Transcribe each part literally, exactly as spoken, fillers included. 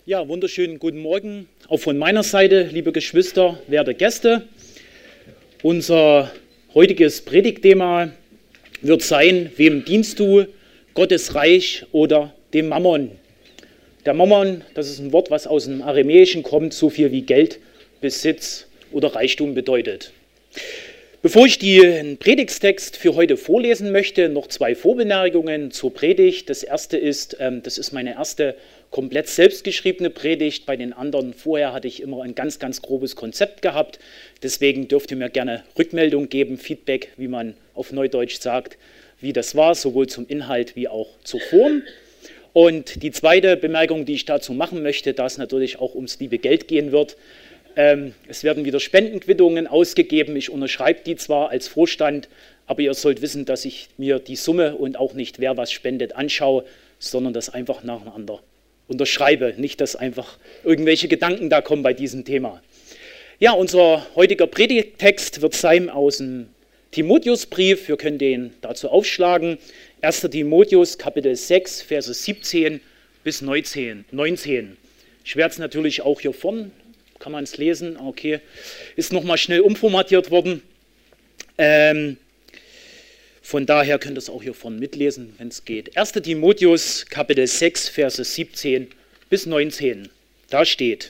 Ja, wunderschönen guten Morgen, auch von meiner Seite, liebe Geschwister, werte Gäste. Unser heutiges Predigtthema wird sein: Wem dienst du, Gottes Reich oder dem Mammon? Der Mammon, das ist ein Wort, was aus dem Aramäischen kommt, so viel wie Geld, Besitz oder Reichtum bedeutet. Bevor ich den Predigttext für heute vorlesen möchte, noch zwei Vorbemerkungen zur Predigt. Das erste ist, ähm, das ist meine erste komplett selbstgeschriebene Predigt. Bei den anderen vorher hatte ich immer ein ganz, ganz grobes Konzept gehabt. Deswegen dürft ihr mir gerne Rückmeldung geben, Feedback, wie man auf Neudeutsch sagt, wie das war, sowohl zum Inhalt wie auch zur Form. Und die zweite Bemerkung, die ich dazu machen möchte, da es natürlich auch ums liebe Geld gehen wird: ähm, Es werden wieder Spendenquittungen ausgegeben. Ich unterschreibe die zwar als Vorstand, aber ihr sollt wissen, dass ich mir die Summe und auch nicht, wer was spendet, anschaue, sondern das einfach nacheinander unterschreibe. Nicht, dass einfach irgendwelche Gedanken da kommen bei diesem Thema. Ja, unser heutiger Predigttext wird sein aus dem Timotheusbrief. Wir können den dazu aufschlagen. erster Timotheus, Kapitel sechs, Verse siebzehn bis neunzehn. Ich werde es natürlich auch hier vorne, kann man es lesen, okay, ist nochmal schnell umformatiert worden. Ähm, von daher könnt ihr es auch hier vorne mitlesen, wenn es geht. erster Timotheus, Kapitel sechs, Verse siebzehn bis neunzehn. Da steht: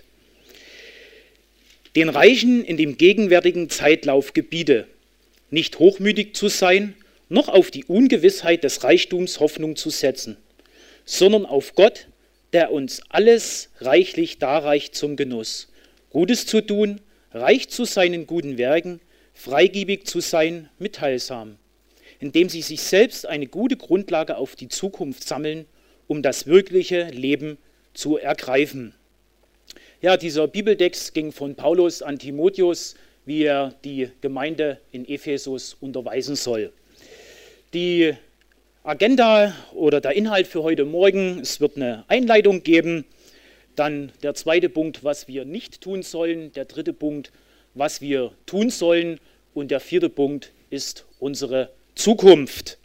Den Reichen in dem gegenwärtigen Zeitlauf gebiete, nicht hochmütig zu sein, noch auf die Ungewissheit des Reichtums Hoffnung zu setzen, sondern auf Gott, der uns alles reichlich darreicht zum Genuss, Gutes zu tun, reich zu sein in guten Werken, freigebig zu sein, mitteilsam, indem sie sich selbst eine gute Grundlage auf die Zukunft sammeln, um das wirkliche Leben zu ergreifen. Ja, dieser Bibeltext ging von Paulus an Timotheus, wie er die Gemeinde in Ephesus unterweisen soll. Die Agenda oder der Inhalt für heute Morgen: Es wird eine Einleitung geben, dann der zweite Punkt, was wir nicht tun sollen, der dritte Punkt, was wir tun sollen, und der vierte Punkt ist unsere Zukunft.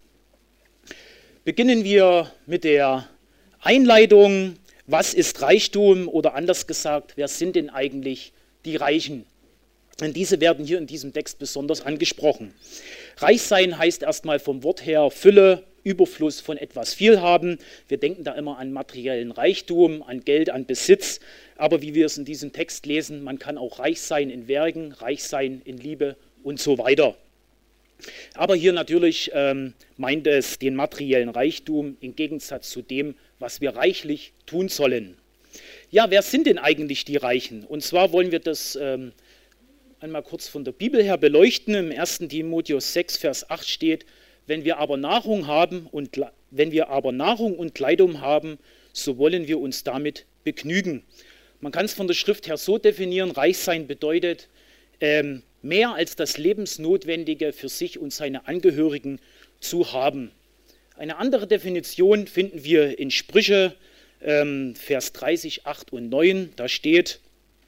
Beginnen wir mit der Einleitung. Was ist Reichtum, oder anders gesagt, wer sind denn eigentlich die Reichen? Denn diese werden hier in diesem Text besonders angesprochen. Reich sein heißt erstmal vom Wort her Fülle, Überfluss von etwas viel haben. Wir denken da immer an materiellen Reichtum, an Geld, an Besitz. Aber wie wir es in diesem Text lesen, man kann auch reich sein in Werken, reich sein in Liebe und so weiter. Aber hier natürlich ähm, meint es den materiellen Reichtum im Gegensatz zu dem, was wir reichlich tun sollen. Ja, wer sind denn eigentlich die Reichen? Und zwar wollen wir das ähm, einmal kurz von der Bibel her beleuchten. Im ersten Timotheus sechs, Vers acht steht: Wenn wir aber Nahrung haben und wenn wir aber Nahrung und Kleidung haben, so wollen wir uns damit begnügen. Man kann es von der Schrift her so definieren: Reich sein bedeutet, ähm, mehr als das Lebensnotwendige für sich und seine Angehörigen zu haben. Eine andere Definition finden wir in Sprüche, ähm, Vers dreißig, acht und neun. Da steht: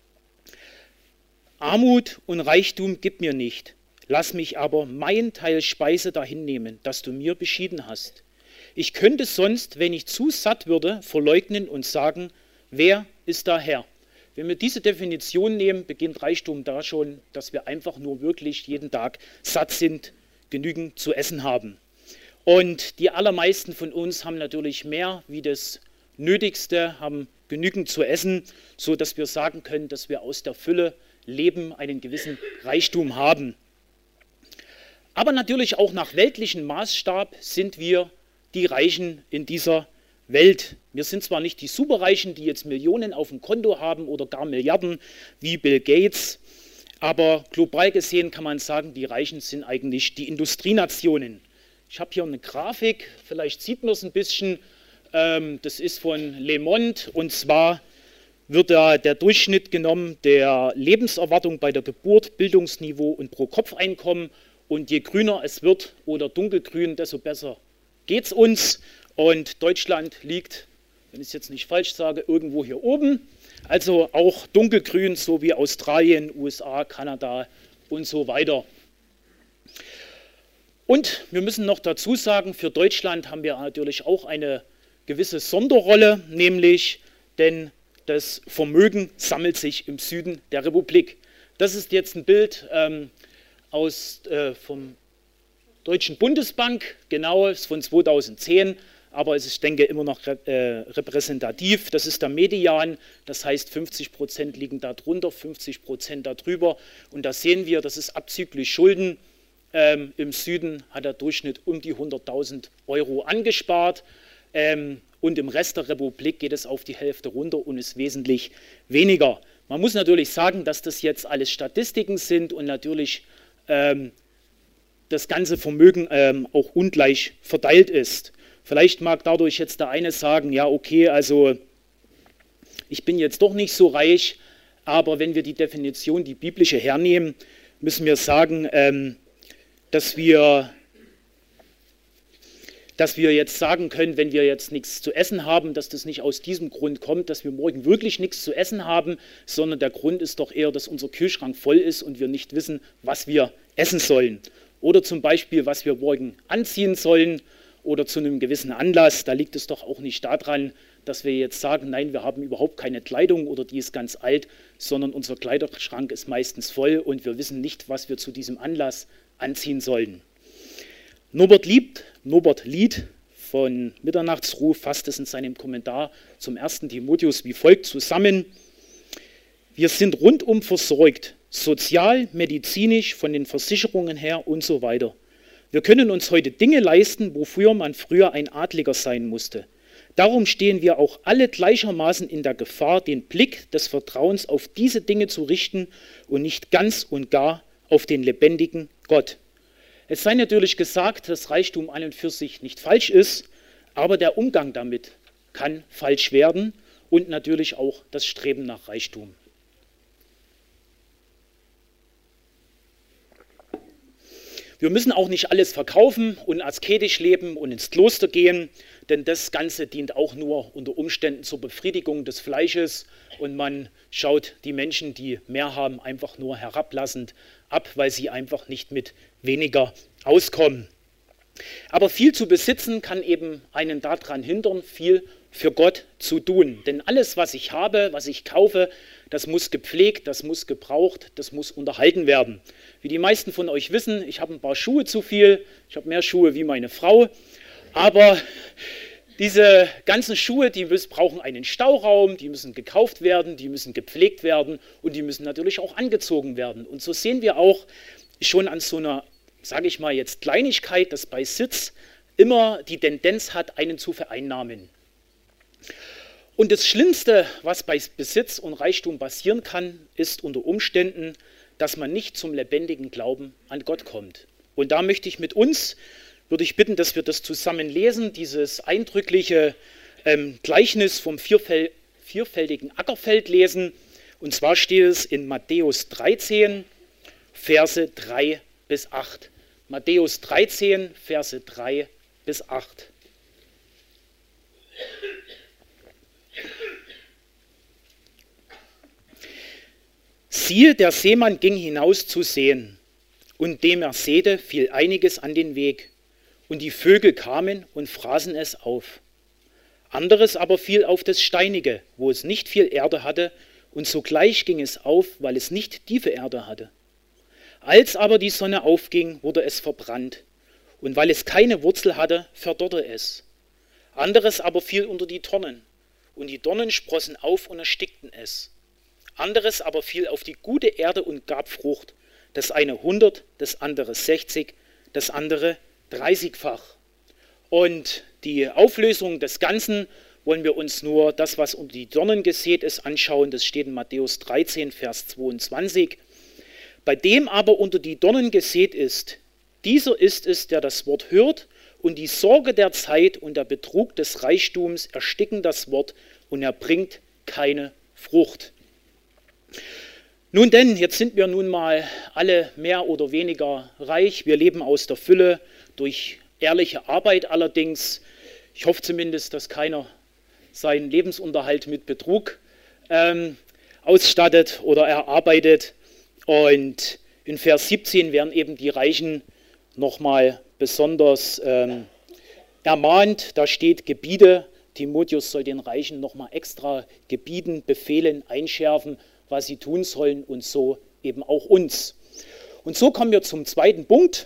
Armut und Reichtum gib mir nicht, lass mich aber mein Teil Speise dahin nehmen, das du mir beschieden hast. Ich könnte sonst, wenn ich zu satt würde, verleugnen und sagen: Wer ist da Herr? Wenn wir diese Definition nehmen, beginnt Reichtum da schon, dass wir einfach nur wirklich jeden Tag satt sind, genügend zu essen haben. Und die allermeisten von uns haben natürlich mehr wie das Nötigste, haben genügend zu essen, sodass wir sagen können, dass wir aus der Fülle leben, einen gewissen Reichtum haben. Aber natürlich auch nach weltlichem Maßstab sind wir die Reichen in dieser Welt. Wir sind zwar nicht die Superreichen, die jetzt Millionen auf dem Konto haben oder gar Milliarden wie Bill Gates, aber global gesehen kann man sagen, die Reichen sind eigentlich die Industrienationen. Ich habe hier eine Grafik, vielleicht sieht man es ein bisschen, ähm, das ist von Le Monde, und zwar wird da der Durchschnitt genommen der Lebenserwartung bei der Geburt, Bildungsniveau und Pro-Kopf-Einkommen, und je grüner es wird oder dunkelgrün, desto besser geht es uns. Und Deutschland liegt, wenn ich es jetzt nicht falsch sage, irgendwo hier oben. Also auch dunkelgrün, so wie Australien, U S A, Kanada und so weiter. Und wir müssen noch dazu sagen, für Deutschland haben wir natürlich auch eine gewisse Sonderrolle, nämlich, denn das Vermögen sammelt sich im Süden der Republik. Das ist jetzt ein Bild ähm, aus, äh, vom Deutschen Bundesbank, genau, ist von zweitausendzehn, aber es ist, ich denke, immer noch äh, repräsentativ. Das ist der Median, das heißt fünfzig Prozent liegen da drunter, fünfzig Prozent da drüber. Und da sehen wir, das ist abzüglich Schulden. Ähm, Im Süden hat der Durchschnitt um die hunderttausend Euro angespart. Ähm, und im Rest der Republik geht es auf die Hälfte runter und ist wesentlich weniger. Man muss natürlich sagen, dass das jetzt alles Statistiken sind und natürlich ähm, das ganze Vermögen ähm, auch ungleich verteilt ist. Vielleicht mag dadurch jetzt der eine sagen, ja okay, also ich bin jetzt doch nicht so reich, aber wenn wir die Definition, die biblische, hernehmen, müssen wir sagen, ähm, dass wir dass wir jetzt sagen können, wenn wir jetzt nichts zu essen haben, dass das nicht aus diesem Grund kommt, dass wir morgen wirklich nichts zu essen haben, sondern der Grund ist doch eher, dass unser Kühlschrank voll ist und wir nicht wissen, was wir essen sollen. Oder zum Beispiel, was wir morgen anziehen sollen oder zu einem gewissen Anlass. Da liegt es doch auch nicht daran, dass wir jetzt sagen, nein, wir haben überhaupt keine Kleidung oder die ist ganz alt, sondern unser Kleiderschrank ist meistens voll und wir wissen nicht, was wir zu diesem Anlass anziehen sollen. Norbert Lied, Norbert Lied von Mitternachtsruh fasst es in seinem Kommentar zum ersten Timotheus wie folgt zusammen. Wir sind rundum versorgt, sozial, medizinisch, von den Versicherungen her und so weiter. Wir können uns heute Dinge leisten, wofür man früher ein Adliger sein musste. Darum stehen wir auch alle gleichermaßen in der Gefahr, den Blick des Vertrauens auf diese Dinge zu richten und nicht ganz und gar auf den lebendigen Gott. Es sei natürlich gesagt, dass Reichtum an und für sich nicht falsch ist, aber der Umgang damit kann falsch werden und natürlich auch das Streben nach Reichtum. Wir müssen auch nicht alles verkaufen und asketisch leben und ins Kloster gehen, denn das Ganze dient auch nur unter Umständen zur Befriedigung des Fleisches und man schaut die Menschen, die mehr haben, einfach nur herablassend ab, weil sie einfach nicht mit weniger auskommen. Aber viel zu besitzen kann eben einen daran hindern, viel für Gott zu tun. Denn alles, was ich habe, was ich kaufe, das muss gepflegt, das muss gebraucht, das muss unterhalten werden. Wie die meisten von euch wissen, ich habe ein paar Schuhe zu viel, ich habe mehr Schuhe wie meine Frau, aber diese ganzen Schuhe, die brauchen einen Stauraum, die müssen gekauft werden, die müssen gepflegt werden und die müssen natürlich auch angezogen werden. Und so sehen wir auch schon an so einer, sage ich mal jetzt Kleinigkeit, dass bei Besitz immer die Tendenz hat, einen zu vereinnahmen. Und das Schlimmste, was bei Besitz und Reichtum passieren kann, ist unter Umständen, dass man nicht zum lebendigen Glauben an Gott kommt. Und da möchte ich mit uns, würde ich bitten, dass wir das zusammen lesen, dieses eindrückliche ähm, Gleichnis vom vierfäl- vierfältigen Ackerfeld lesen. Und zwar steht es in Matthäus dreizehn, Verse drei bis acht. Matthäus dreizehn, Verse drei bis acht. Siehe, der Seemann ging hinaus zu säen, und dem er säte, fiel einiges an den Weg, und die Vögel kamen und fraßen es auf. Anderes aber fiel auf das Steinige, wo es nicht viel Erde hatte, und sogleich ging es auf, weil es nicht tiefe Erde hatte. Als aber die Sonne aufging, wurde es verbrannt, und weil es keine Wurzel hatte, verdorrte es. Anderes aber fiel unter die Dornen, und die Dornen sprossen auf und erstickten es. Anderes aber fiel auf die gute Erde und gab Frucht, das eine hundert, das andere sechzig, das andere dreißigfach. Und die Auflösung des Ganzen wollen wir uns nur das, was unter die Dornen gesät ist, anschauen. Das steht in Matthäus dreizehn, Vers zweiundzwanzig. Bei dem aber unter die Dornen gesät ist, dieser ist es, der das Wort hört, und die Sorge der Zeit und der Betrug des Reichtums ersticken das Wort, und er bringt keine Frucht. Nun denn, jetzt sind wir nun mal alle mehr oder weniger reich. Wir leben aus der Fülle, durch ehrliche Arbeit allerdings. Ich hoffe zumindest, dass keiner seinen Lebensunterhalt mit Betrug ähm, ausstattet oder erarbeitet. Und in Vers siebzehn werden eben die Reichen nochmal besonders ähm, ermahnt. Da steht: Gebiete Timotheus soll den Reichen nochmal extra gebieten, befehlen, einschärfen, was sie tun sollen und so eben auch uns. Und so kommen wir zum zweiten Punkt,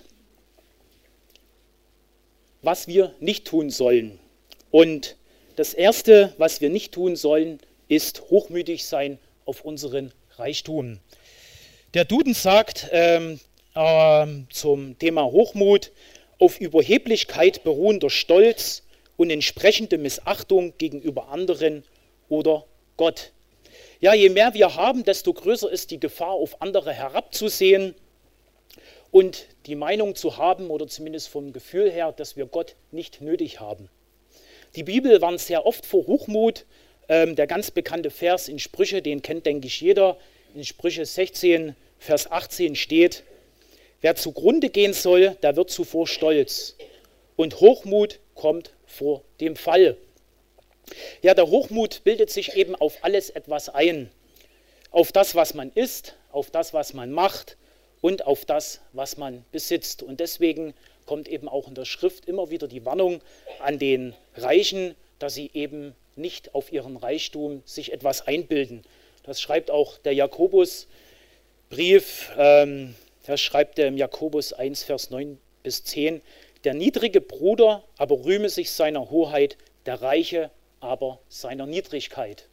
was wir nicht tun sollen. Und das Erste, was wir nicht tun sollen, ist hochmütig sein auf unseren Reichtum. Der Duden sagt ähm, äh, zum Thema Hochmut, auf Überheblichkeit beruhender Stolz und entsprechende Missachtung gegenüber anderen oder Gott. Ja, je mehr wir haben, desto größer ist die Gefahr, auf andere herabzusehen und die Meinung zu haben, oder zumindest vom Gefühl her, dass wir Gott nicht nötig haben. Die Bibel warnt sehr oft vor Hochmut. Ähm, der ganz bekannte Vers in Sprüche, den kennt, denke ich, jeder. In Sprüche sechzehn, Vers achtzehn steht, wer zugrunde gehen soll, der wird zuvor stolz. Und Hochmut kommt vor dem Fall. Ja, der Hochmut bildet sich eben auf alles etwas ein. Auf das, was man ist, auf das, was man macht und auf das, was man besitzt. Und deswegen kommt eben auch in der Schrift immer wieder die Warnung an den Reichen, dass sie eben nicht auf ihren Reichtum sich etwas einbilden. Das schreibt auch der Jakobusbrief, ähm, da schreibt er im Jakobus eins, Vers neun bis zehn, der niedrige Bruder aber rühme sich seiner Hoheit, der Reiche aber seiner Niedrigkeit.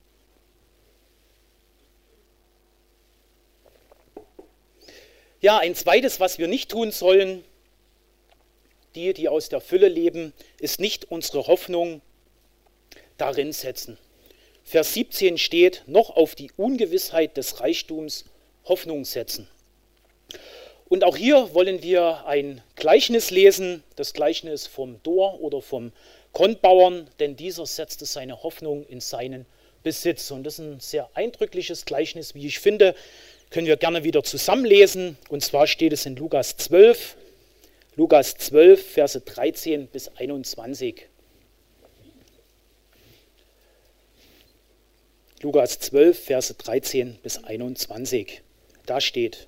Ja, ein zweites, was wir nicht tun sollen, die, die aus der Fülle leben, ist nicht unsere Hoffnung darin setzen. Vers siebzehn steht, noch auf die Ungewissheit des Reichtums Hoffnung setzen. Und auch hier wollen wir ein Gleichnis lesen, das Gleichnis vom Dor oder vom Kornbauern, denn dieser setzte seine Hoffnung in seinen Besitz. Und das ist ein sehr eindrückliches Gleichnis, wie ich finde, können wir gerne wieder zusammenlesen. Und zwar steht es in Lukas zwölf, Lukas zwölf, Verse dreizehn bis einundzwanzig. Lukas zwölf, Verse dreizehn bis einundzwanzig. Da steht: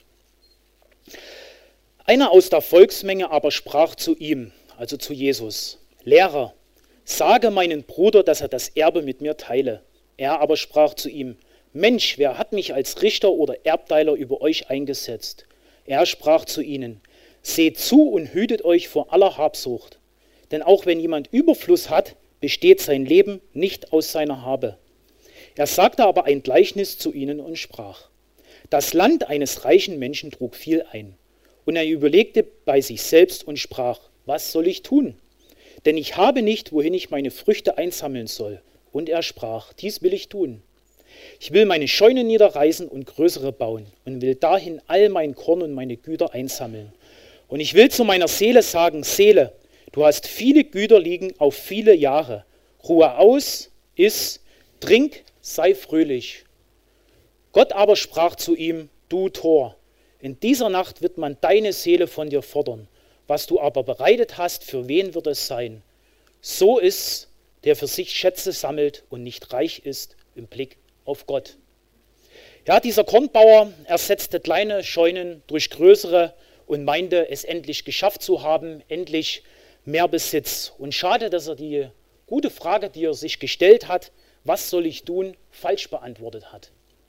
Einer aus der Volksmenge aber sprach zu ihm, also zu Jesus, Lehrer, sage meinen Bruder, dass er das Erbe mit mir teile. Er aber sprach zu ihm, Mensch, wer hat mich als Richter oder Erbteiler über euch eingesetzt? Er sprach zu ihnen, seht zu und hütet euch vor aller Habsucht. Denn auch wenn jemand Überfluss hat, besteht sein Leben nicht aus seiner Habe. Er sagte aber ein Gleichnis zu ihnen und sprach, das Land eines reichen Menschen trug viel ein. Und er überlegte bei sich selbst und sprach, was soll ich tun? Denn ich habe nicht, wohin ich meine Früchte einsammeln soll. Und er sprach, dies will ich tun. Ich will meine Scheune niederreißen und größere bauen und will dahin all mein Korn und meine Güter einsammeln. Und ich will zu meiner Seele sagen, Seele, du hast viele Güter liegen auf viele Jahre. Ruhe aus, iss, trink, sei fröhlich. Gott aber sprach zu ihm, du Tor, in dieser Nacht wird man deine Seele von dir fordern. Was du aber bereitet hast, für wen wird es sein? So ist, der für sich Schätze sammelt und nicht reich ist im Blick auf Gott. Ja, dieser Kornbauer ersetzte kleine Scheunen durch größere und meinte, es endlich geschafft zu haben, endlich mehr Besitz. Und schade, dass er die gute Frage, die er sich gestellt hat, was soll ich tun, falsch beantwortet hat.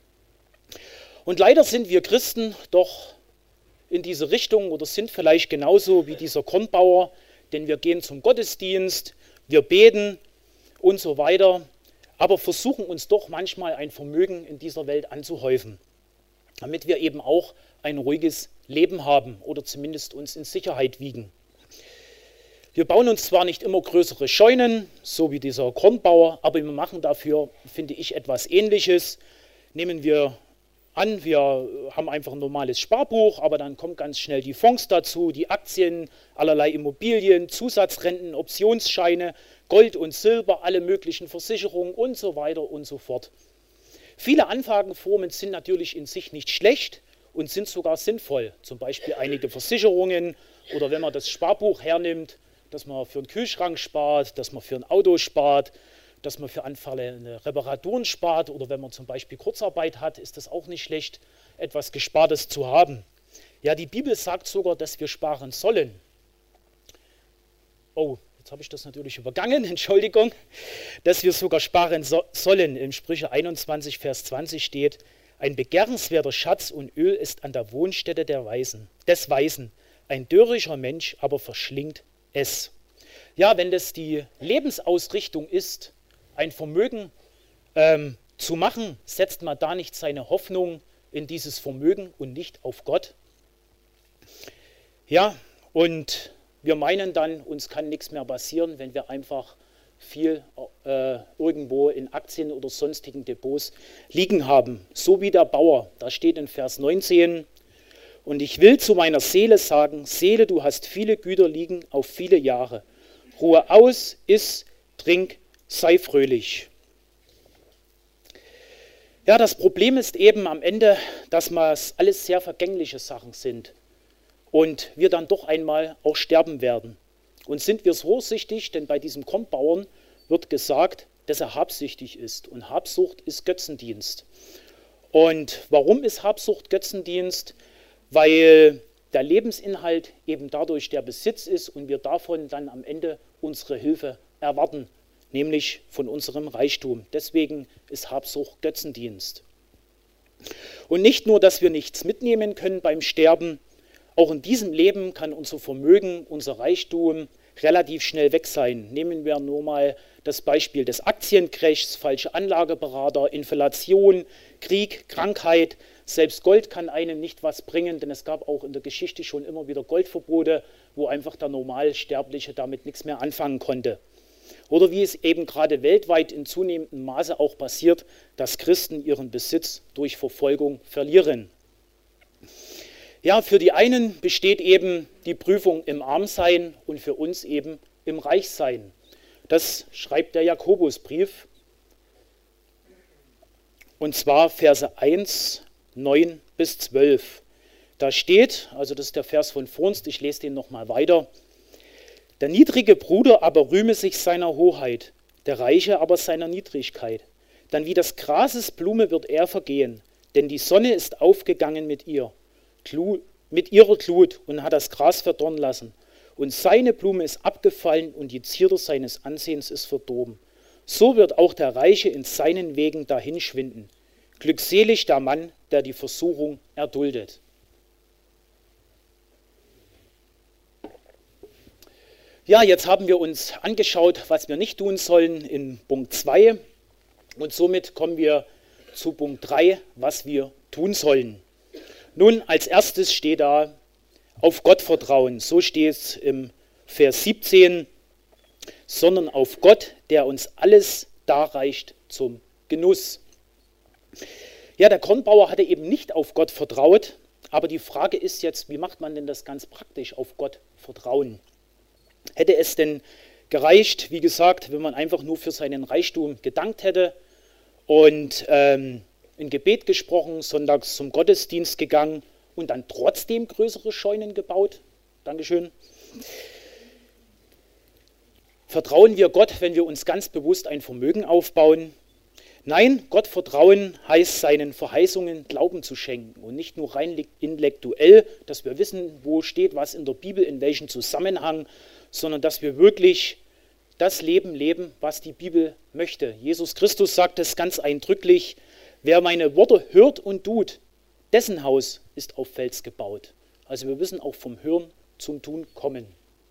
Und leider sind wir Christen doch in diese Richtung oder sind vielleicht genauso wie dieser Kornbauer, denn wir gehen zum Gottesdienst, wir beten und so weiter, aber versuchen uns doch manchmal ein Vermögen in dieser Welt anzuhäufen, damit wir eben auch ein ruhiges Leben haben oder zumindest uns in Sicherheit wiegen. Wir bauen uns zwar nicht immer größere Scheunen, so wie dieser Kornbauer, aber wir machen dafür, finde ich, etwas Ähnliches. Nehmen wir an, wir haben einfach ein normales Sparbuch, aber dann kommen ganz schnell die Fonds dazu, die Aktien, allerlei Immobilien, Zusatzrenten, Optionsscheine, Gold und Silber, alle möglichen Versicherungen und so weiter und so fort. Viele Anlageformen sind natürlich in sich nicht schlecht und sind sogar sinnvoll. Zum Beispiel einige Versicherungen oder wenn man das Sparbuch hernimmt, dass man für einen Kühlschrank spart, dass man für ein Auto spart, dass man für anfallende Reparaturen spart oder wenn man zum Beispiel Kurzarbeit hat, ist das auch nicht schlecht, etwas Gespartes zu haben. Ja, die Bibel sagt sogar, dass wir sparen sollen. Oh, jetzt habe ich das natürlich übergangen, Entschuldigung, dass wir sogar sparen so, sollen. Im Sprüche einundzwanzig, Vers zwanzig steht, ein begehrenswerter Schatz und Öl ist an der Wohnstätte der Weisen, des Weisen. Ein dürrischer Mensch aber verschlingt es. Ja, wenn das die Lebensausrichtung ist, ein Vermögen ähm, zu machen, setzt man da nicht seine Hoffnung in dieses Vermögen und nicht auf Gott? Ja, und wir meinen dann, uns kann nichts mehr passieren, wenn wir einfach viel äh, irgendwo in Aktien oder sonstigen Depots liegen haben. So wie der Bauer, da steht in Vers neunzehn, und ich will zu meiner Seele sagen, Seele, du hast viele Güter liegen auf viele Jahre. Ruhe aus, iss, trink, sei fröhlich. Ja, das Problem ist eben am Ende, dass es alles sehr vergängliche Sachen sind und wir dann doch einmal auch sterben werden. Und sind wir so vorsichtig, denn bei diesem Kornbauern wird gesagt, dass er habsüchtig ist. Und Habsucht ist Götzendienst. Und warum ist Habsucht Götzendienst? Weil der Lebensinhalt eben dadurch der Besitz ist und wir davon dann am Ende unsere Hilfe erwarten, nämlich von unserem Reichtum. Deswegen ist Habsucht Götzendienst. Und nicht nur, dass wir nichts mitnehmen können beim Sterben, auch in diesem Leben kann unser Vermögen, unser Reichtum relativ schnell weg sein. Nehmen wir nur mal das Beispiel des Aktiencrashs, falsche Anlageberater, Inflation, Krieg, Krankheit. Selbst Gold kann einem nicht was bringen, denn es gab auch in der Geschichte schon immer wieder Goldverbote, wo einfach der Normalsterbliche damit nichts mehr anfangen konnte. Oder wie es eben gerade weltweit in zunehmendem Maße auch passiert, dass Christen ihren Besitz durch Verfolgung verlieren. Ja, für die einen besteht eben die Prüfung im Armsein und für uns eben im Reichsein. Das schreibt der Jakobusbrief. Und zwar Verse eins, neun bis zwölf. Da steht, also das ist der Vers von vornst, ich lese den nochmal weiter. Der niedrige Bruder aber rühme sich seiner Hoheit, der Reiche aber seiner Niedrigkeit. Dann wie das Grases Blume wird er vergehen, denn die Sonne ist aufgegangen mit ihr. mit ihrer Glut und hat das Gras verdorren lassen. Und seine Blume ist abgefallen und die Zierde seines Ansehens ist verdorben. So wird auch der Reiche in seinen Wegen dahinschwinden. Glückselig der Mann, der die Versuchung erduldet. Ja, jetzt haben wir uns angeschaut, was wir nicht tun sollen in Punkt zwei. Und somit kommen wir zu Punkt drei, was wir tun sollen. Nun, als erstes steht da, auf Gott vertrauen. So steht es im Vers siebzehn, sondern auf Gott, der uns alles darreicht zum Genuss. Ja, der Kornbauer hatte eben nicht auf Gott vertraut, aber die Frage ist jetzt, wie macht man denn das ganz praktisch, auf Gott vertrauen? Hätte es denn gereicht, wie gesagt, wenn man einfach nur für seinen Reichtum gedankt hätte und ähm, in Gebet gesprochen, sonntags zum Gottesdienst gegangen und dann trotzdem größere Scheunen gebaut? Dankeschön. Vertrauen wir Gott, wenn wir uns ganz bewusst ein Vermögen aufbauen? Nein, Gott vertrauen heißt, seinen Verheißungen Glauben zu schenken und nicht nur rein intellektuell, dass wir wissen, wo steht was in der Bibel, in welchem Zusammenhang, sondern dass wir wirklich das Leben leben, was die Bibel möchte. Jesus Christus sagt es ganz eindrücklich, wer meine Worte hört und tut, dessen Haus ist auf Fels gebaut. Also wir müssen auch vom Hören zum Tun kommen.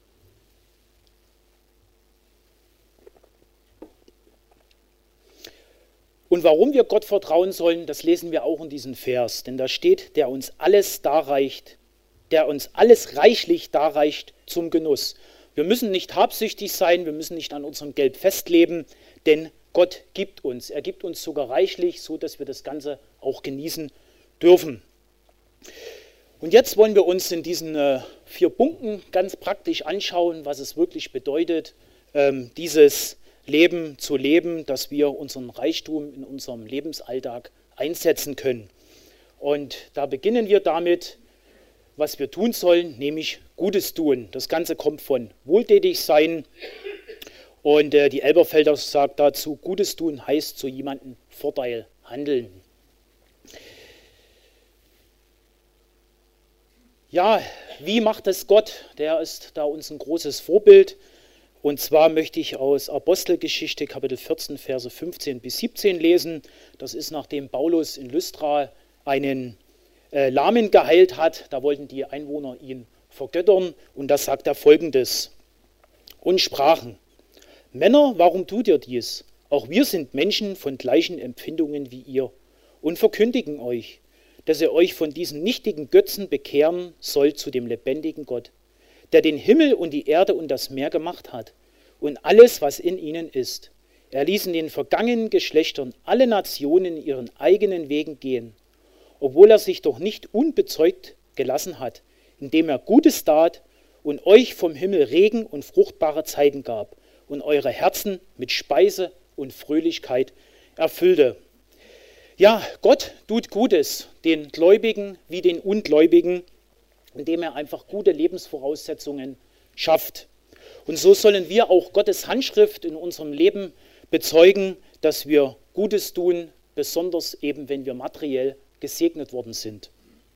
Und warum wir Gott vertrauen sollen, das lesen wir auch in diesem Vers. Denn da steht, der uns alles darreicht, der uns alles reichlich darreicht zum Genuss. Wir müssen nicht habsüchtig sein, wir müssen nicht an unserem Geld festleben, denn Gott gibt uns. Er gibt uns sogar reichlich, so dass wir das Ganze auch genießen dürfen. Und jetzt wollen wir uns in diesen äh, vier Punkten ganz praktisch anschauen, was es wirklich bedeutet, ähm, dieses Leben zu leben, dass wir unseren Reichtum in unserem Lebensalltag einsetzen können. Und da beginnen wir damit, was wir tun sollen, nämlich Gutes tun. Das Ganze kommt von wohltätig sein. Und äh, die Elberfelder sagt dazu, Gutes tun heißt zu jemandem Vorteil handeln. Ja, wie macht es Gott? Der ist da uns ein großes Vorbild. Und zwar möchte ich aus Apostelgeschichte Kapitel vierzehn, Verse fünfzehn bis siebzehn lesen. Das ist, nachdem Paulus in Lystra einen äh, Lahmen geheilt hat. Da wollten die Einwohner ihn vergöttern. Und da sagt er Folgendes. Und sprachen: Männer, warum tut ihr dies? Auch wir sind Menschen von gleichen Empfindungen wie ihr und verkündigen euch, dass ihr euch von diesen nichtigen Götzen bekehren sollt zu dem lebendigen Gott, der den Himmel und die Erde und das Meer gemacht hat und alles, was in ihnen ist. Er ließ in den vergangenen Geschlechtern alle Nationen ihren eigenen Wegen gehen, obwohl er sich doch nicht unbezeugt gelassen hat, indem er Gutes tat und euch vom Himmel Regen und fruchtbare Zeiten gab und eure Herzen mit Speise und Fröhlichkeit erfüllte. Ja, Gott tut Gutes, den Gläubigen wie den Ungläubigen, indem er einfach gute Lebensvoraussetzungen schafft. Und so sollen wir auch Gottes Handschrift in unserem Leben bezeugen, dass wir Gutes tun, besonders eben, wenn wir materiell gesegnet worden sind.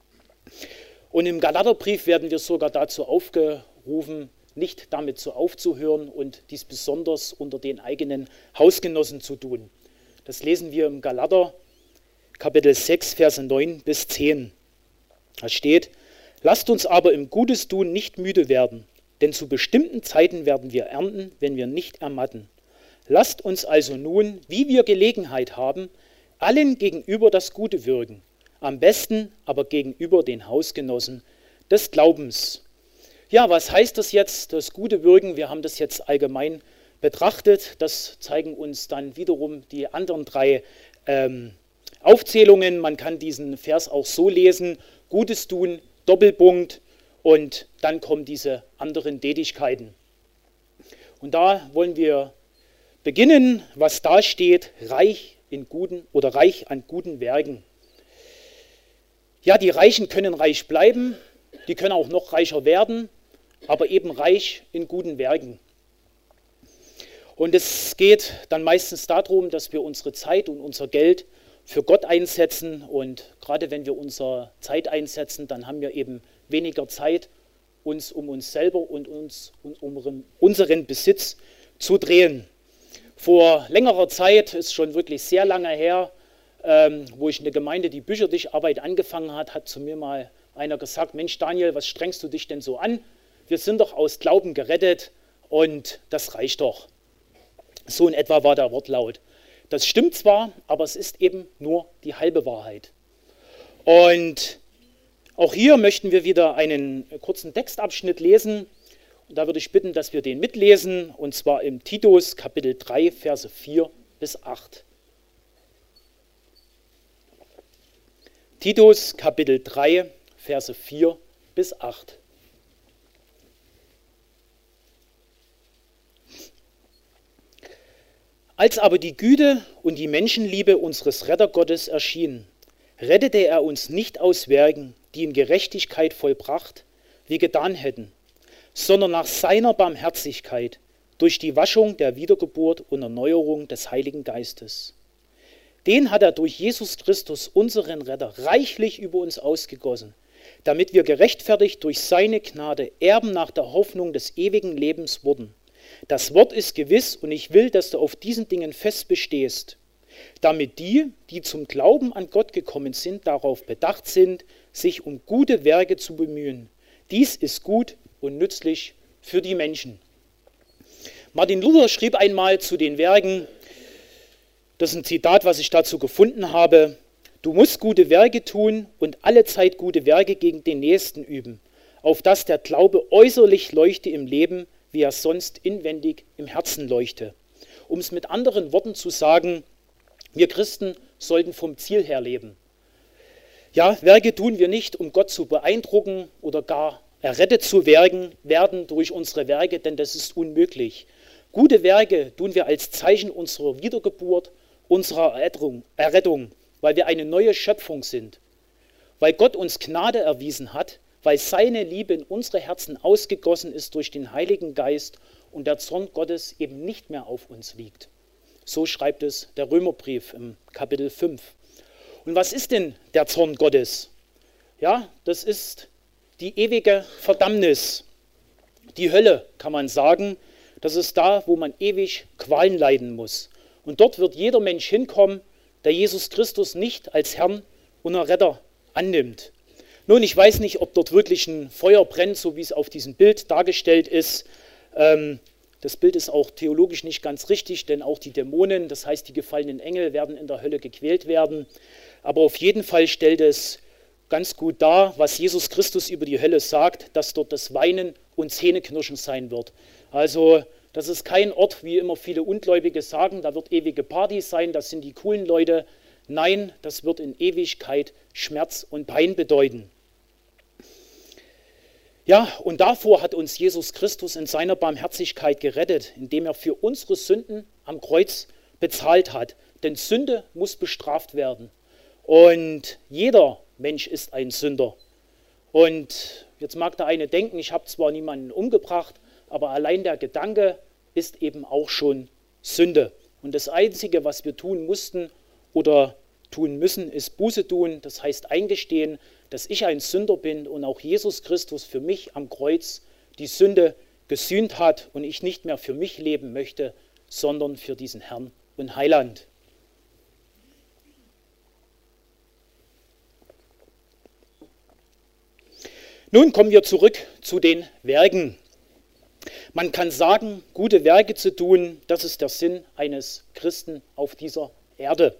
Und im Galaterbrief werden wir sogar dazu aufgerufen, nicht damit so aufzuhören und dies besonders unter den eigenen Hausgenossen zu tun. Das lesen wir im Galater Kapitel sechs, Verse neun bis zehn. Da steht: Lasst uns aber im Gutes tun nicht müde werden, denn zu bestimmten Zeiten werden wir ernten, wenn wir nicht ermatten. Lasst uns also nun, wie wir Gelegenheit haben, allen gegenüber das Gute wirken, am besten aber gegenüber den Hausgenossen des Glaubens. Ja, was heißt das jetzt, das gute Wirken? Wir haben das jetzt allgemein betrachtet. Das zeigen uns dann wiederum die anderen drei ähm, Aufzählungen. Man kann diesen Vers auch so lesen: Gutes tun, Doppelpunkt, und dann kommen diese anderen Tätigkeiten. Und da wollen wir beginnen, was da steht: reich in guten oder reich an guten Werken. Ja, die Reichen können reich bleiben, die können auch noch reicher werden, aber eben reich in guten Werken. Und es geht dann meistens darum, dass wir unsere Zeit und unser Geld für Gott einsetzen, und gerade wenn wir unsere Zeit einsetzen, dann haben wir eben weniger Zeit, uns um uns selber und uns und um unseren Besitz zu drehen. Vor längerer Zeit, ist schon wirklich sehr lange her, ähm, wo ich in der Gemeinde die Büchertischarbeit angefangen hat, hat zu mir mal einer gesagt: Mensch Daniel, was strengst du dich denn so an? Wir sind doch aus Glauben gerettet und das reicht doch. So in etwa war der Wortlaut. Das stimmt zwar, aber es ist eben nur die halbe Wahrheit. Und auch hier möchten wir wieder einen kurzen Textabschnitt lesen. Und da würde ich bitten, dass wir den mitlesen, und zwar im Titus Kapitel drei, Verse vier bis acht. Titus Kapitel drei, Verse vier bis acht. Als aber die Güte und die Menschenliebe unseres Rettergottes erschien, rettete er uns nicht aus Werken, die in Gerechtigkeit vollbracht, wir getan hätten, sondern nach seiner Barmherzigkeit durch die Waschung der Wiedergeburt und Erneuerung des Heiligen Geistes. Den hat er durch Jesus Christus, unseren Retter, reichlich über uns ausgegossen, damit wir gerechtfertigt durch seine Gnade Erben nach der Hoffnung des ewigen Lebens wurden. Das Wort ist gewiss, und ich will, dass du auf diesen Dingen fest bestehst, damit die, die zum Glauben an Gott gekommen sind, darauf bedacht sind, sich um gute Werke zu bemühen. Dies ist gut und nützlich für die Menschen. Martin Luther schrieb einmal zu den Werken, das ist ein Zitat, was ich dazu gefunden habe: Du musst gute Werke tun und allezeit gute Werke gegen den Nächsten üben, auf dass der Glaube äußerlich leuchte im Leben, wie er sonst inwendig im Herzen leuchte. Um es mit anderen Worten zu sagen, wir Christen sollten vom Ziel her leben. Ja, Werke tun wir nicht, um Gott zu beeindrucken oder gar errettet zu werden durch unsere Werke, denn das ist unmöglich. Gute Werke tun wir als Zeichen unserer Wiedergeburt, unserer Errettung, weil wir eine neue Schöpfung sind, weil Gott uns Gnade erwiesen hat, weil seine Liebe in unsere Herzen ausgegossen ist durch den Heiligen Geist und der Zorn Gottes eben nicht mehr auf uns liegt. So schreibt es der Römerbrief im Kapitel fünf. Und was ist denn der Zorn Gottes? Ja, das ist die ewige Verdammnis, die Hölle, kann man sagen. Das ist da, wo man ewig Qualen leiden muss. Und dort wird jeder Mensch hinkommen, der Jesus Christus nicht als Herrn und Retter annimmt. Nun, ich weiß nicht, ob dort wirklich ein Feuer brennt, so wie es auf diesem Bild dargestellt ist. Ähm, das Bild ist auch theologisch nicht ganz richtig, denn auch die Dämonen, das heißt die gefallenen Engel, werden in der Hölle gequält werden. Aber auf jeden Fall stellt es ganz gut dar, was Jesus Christus über die Hölle sagt, dass dort das Weinen und Zähneknirschen sein wird. Also das ist kein Ort, wie immer viele Ungläubige sagen, da wird ewige Party sein, das sind die coolen Leute. Nein, das wird in Ewigkeit Schmerz und Pein bedeuten. Ja, und davor hat uns Jesus Christus in seiner Barmherzigkeit gerettet, indem er für unsere Sünden am Kreuz bezahlt hat. Denn Sünde muss bestraft werden. Und jeder Mensch ist ein Sünder. Und jetzt mag der eine denken, ich habe zwar niemanden umgebracht, aber allein der Gedanke ist eben auch schon Sünde. Und das Einzige, was wir tun mussten oder tun müssen, ist Buße tun. Das heißt eingestehen, dass ich ein Sünder bin und auch Jesus Christus für mich am Kreuz die Sünde gesühnt hat und ich nicht mehr für mich leben möchte, sondern für diesen Herrn und Heiland. Nun kommen wir zurück zu den Werken. Man kann sagen, gute Werke zu tun, das ist der Sinn eines Christen auf dieser Erde.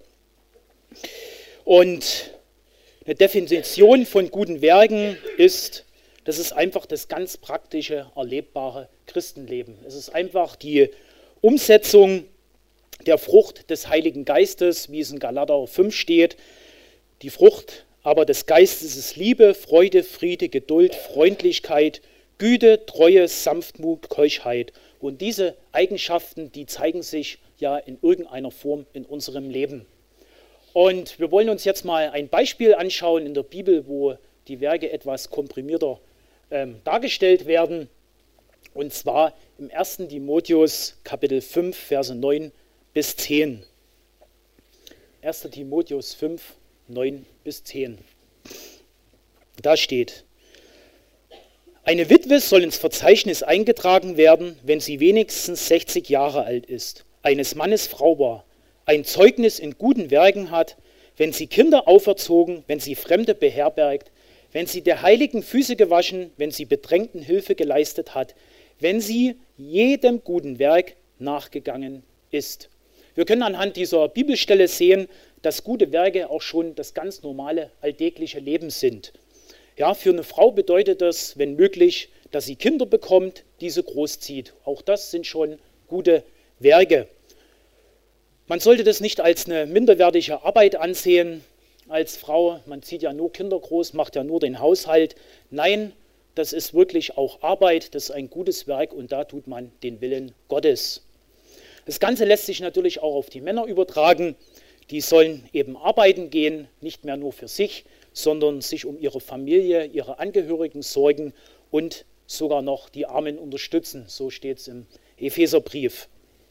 Und eine Definition von guten Werken ist, das ist einfach das ganz praktische, erlebbare Christenleben. Es ist einfach die Umsetzung der Frucht des Heiligen Geistes, wie es in Galater fünf steht. Die Frucht aber des Geistes ist Liebe, Freude, Friede, Geduld, Freundlichkeit, Güte, Treue, Sanftmut, Keuschheit. Und diese Eigenschaften, die zeigen sich ja in irgendeiner Form in unserem Leben. Und wir wollen uns jetzt mal ein Beispiel anschauen in der Bibel, wo die Werke etwas komprimierter ähm, dargestellt werden. Und zwar im ersten Timotheus Kapitel fünf, Verse neun bis zehn. erster Timotheus fünf, neun bis zehn. Da steht: Eine Witwe soll ins Verzeichnis eingetragen werden, wenn sie wenigstens sechzig Jahre alt ist, eines Mannes Frau war, ein Zeugnis in guten Werken hat, wenn sie Kinder auferzogen, wenn sie Fremde beherbergt, wenn sie der Heiligen Füße gewaschen, wenn sie Bedrängten Hilfe geleistet hat, wenn sie jedem guten Werk nachgegangen ist. Wir können anhand dieser Bibelstelle sehen, dass gute Werke auch schon das ganz normale alltägliche Leben sind. Ja, für eine Frau bedeutet das, wenn möglich, dass sie Kinder bekommt, diese großzieht. Auch das sind schon gute Werke. Man sollte das nicht als eine minderwertige Arbeit ansehen als Frau. Man zieht ja nur Kinder groß, macht ja nur den Haushalt. Nein, das ist wirklich auch Arbeit, das ist ein gutes Werk und da tut man den Willen Gottes. Das Ganze lässt sich natürlich auch auf die Männer übertragen. Die sollen eben arbeiten gehen, nicht mehr nur für sich, sondern sich um ihre Familie, ihre Angehörigen sorgen und sogar noch die Armen unterstützen. So steht es im Epheserbrief.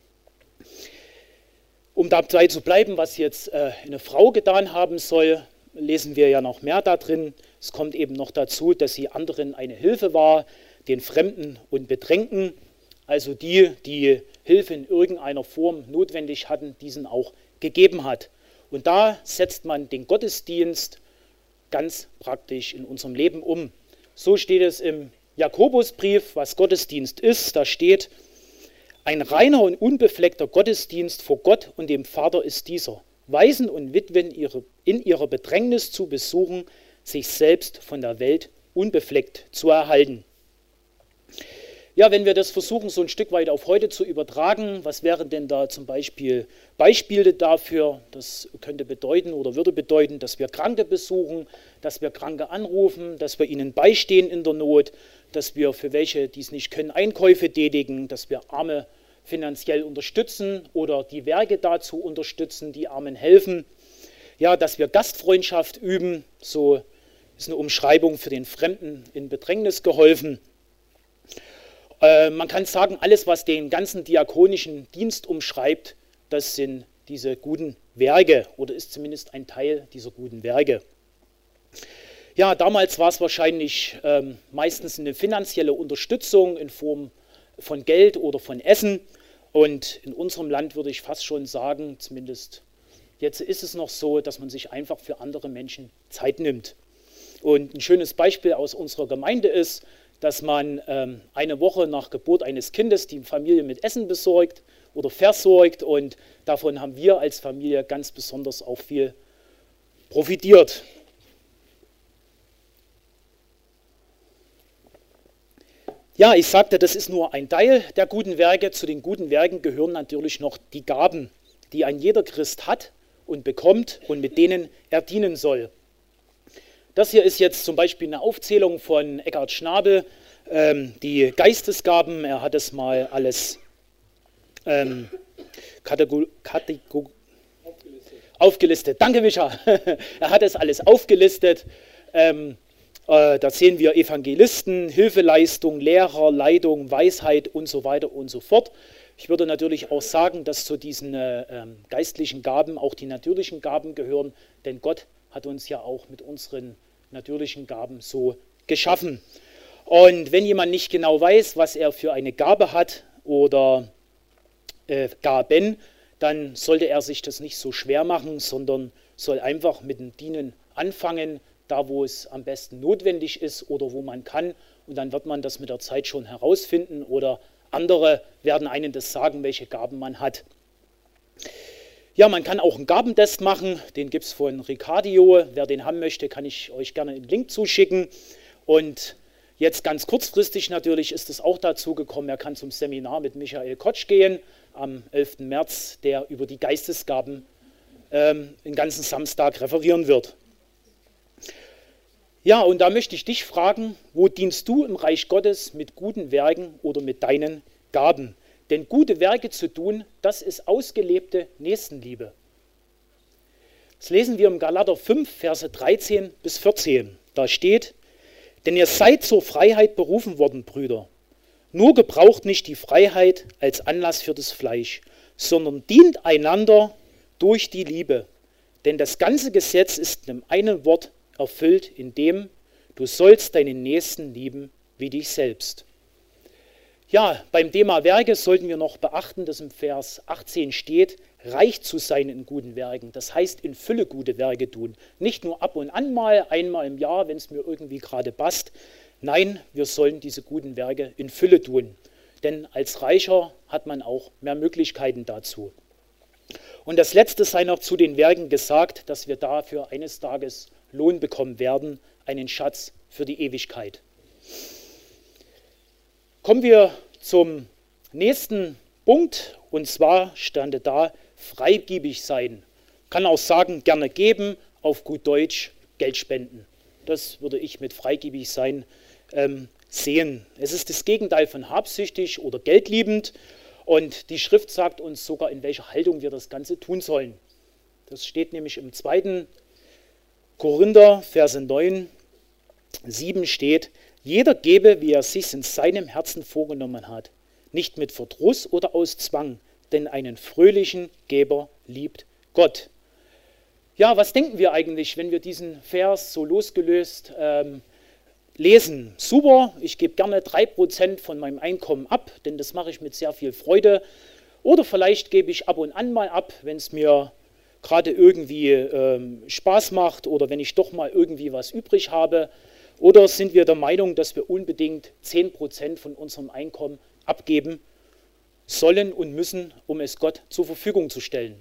Um dabei zu bleiben, was jetzt äh, eine Frau getan haben soll, lesen wir ja noch mehr da drin. Es kommt eben noch dazu, dass sie anderen eine Hilfe war, den Fremden und Bedrängten, also die, die Hilfe in irgendeiner Form notwendig hatten, diesen auch gegeben hat. Und da setzt man den Gottesdienst ganz praktisch in unserem Leben um. So steht es im Jakobusbrief, was Gottesdienst ist. Da steht: Ein reiner und unbefleckter Gottesdienst vor Gott und dem Vater ist dieser: Waisen und Witwen ihre, in ihrer Bedrängnis zu besuchen, sich selbst von der Welt unbefleckt zu erhalten. Ja, wenn wir das versuchen, so ein Stück weit auf heute zu übertragen, was wären denn da zum Beispiel Beispiele dafür? Das könnte bedeuten oder würde bedeuten, dass wir Kranke besuchen, dass wir Kranke anrufen, dass wir ihnen beistehen in der Not, dass wir für welche, die es nicht können, Einkäufe tätigen, dass wir Arme finanziell unterstützen oder die Werke dazu unterstützen, die Armen helfen. Ja, dass wir Gastfreundschaft üben, so ist eine Umschreibung für den Fremden in Bedrängnis geholfen. Äh, man kann sagen, alles, was den ganzen diakonischen Dienst umschreibt, das sind diese guten Werke oder ist zumindest ein Teil dieser guten Werke. Ja, damals war es wahrscheinlich ähm, meistens eine finanzielle Unterstützung in Form von Geld oder von Essen. Und in unserem Land würde ich fast schon sagen, zumindest jetzt ist es noch so, dass man sich einfach für andere Menschen Zeit nimmt. Und ein schönes Beispiel aus unserer Gemeinde ist, dass man ähm, eine Woche nach Geburt eines Kindes die Familie mit Essen besorgt oder versorgt. Und davon haben wir als Familie ganz besonders auch viel profitiert. Ja, ich sagte, das ist nur ein Teil der guten Werke. Zu den guten Werken gehören natürlich noch die Gaben, die ein jeder Christ hat und bekommt und mit denen er dienen soll. Das hier ist jetzt zum Beispiel eine Aufzählung von Eckhard Schnabel, ähm, die Geistesgaben. Er hat es mal alles ähm, Kategor Kategor aufgelistet. aufgelistet. Danke, Micha. Er hat es alles aufgelistet. Ähm, äh, da sehen wir Evangelisten, Hilfeleistung, Lehrer, Leitung, Weisheit und so weiter und so fort. Ich würde natürlich auch sagen, dass zu diesen äh, geistlichen Gaben auch die natürlichen Gaben gehören, denn Gott hat uns ja auch mit unseren natürlichen Gaben so geschaffen. Und wenn jemand nicht genau weiß, was er für eine Gabe hat oder äh, Gaben, dann sollte er sich das nicht so schwer machen, sondern soll einfach mit dem Dienen anfangen, da wo es am besten notwendig ist oder wo man kann. Und dann wird man das mit der Zeit schon herausfinden oder andere werden einem das sagen, welche Gaben man hat. Ja, man kann auch einen Gabentest machen, den gibt es von Ricardio. Wer den haben möchte, kann ich euch gerne einen Link zuschicken. Und jetzt ganz kurzfristig natürlich ist es auch dazu gekommen, er kann zum Seminar mit Michael Kotsch gehen am elften März, der über die Geistesgaben ähm, den ganzen Samstag referieren wird. Ja, und da möchte ich dich fragen, wo dienst du im Reich Gottes mit guten Werken oder mit deinen Gaben? Denn gute Werke zu tun, das ist ausgelebte Nächstenliebe. Das lesen wir im Galater fünf, Verse dreizehn bis vierzehn. Da steht, denn ihr seid zur Freiheit berufen worden, Brüder. Nur gebraucht nicht die Freiheit als Anlass für das Fleisch, sondern dient einander durch die Liebe. Denn das ganze Gesetz ist in einem Wort erfüllt, in dem du sollst deinen Nächsten lieben wie dich selbst. Ja, beim Thema Werke sollten wir noch beachten, dass im Vers achtzehn steht, reich zu sein in guten Werken. Das heißt, in Fülle gute Werke tun. Nicht nur ab und an mal, einmal im Jahr, wenn es mir irgendwie gerade passt. Nein, wir sollen diese guten Werke in Fülle tun. Denn als Reicher hat man auch mehr Möglichkeiten dazu. Und das Letzte sei noch zu den Werken gesagt, dass wir dafür eines Tages Lohn bekommen werden, einen Schatz für die Ewigkeit. Kommen wir zum nächsten Punkt, und zwar stand da, freigebig sein. Kann auch sagen, gerne geben, auf gut Deutsch, Geld spenden. Das würde ich mit freigebig sein ähm, sehen. Es ist das Gegenteil von habsüchtig oder geldliebend, und die Schrift sagt uns sogar, in welcher Haltung wir das Ganze tun sollen. Das steht nämlich im zweiten Korinther, Verse neun, sieben steht, jeder gebe, wie er sich in seinem Herzen vorgenommen hat, nicht mit Verdruss oder aus Zwang, denn einen fröhlichen Geber liebt Gott. Ja, was denken wir eigentlich, wenn wir diesen Vers so losgelöst ähm, lesen? Super, ich gebe gerne drei Prozent von meinem Einkommen ab, denn das mache ich mit sehr viel Freude. Oder vielleicht gebe ich ab und an mal ab, wenn es mir gerade irgendwie ähm, Spaß macht oder wenn ich doch mal irgendwie was übrig habe. Oder sind wir der Meinung, dass wir unbedingt zehn Prozent von unserem Einkommen abgeben sollen und müssen, um es Gott zur Verfügung zu stellen?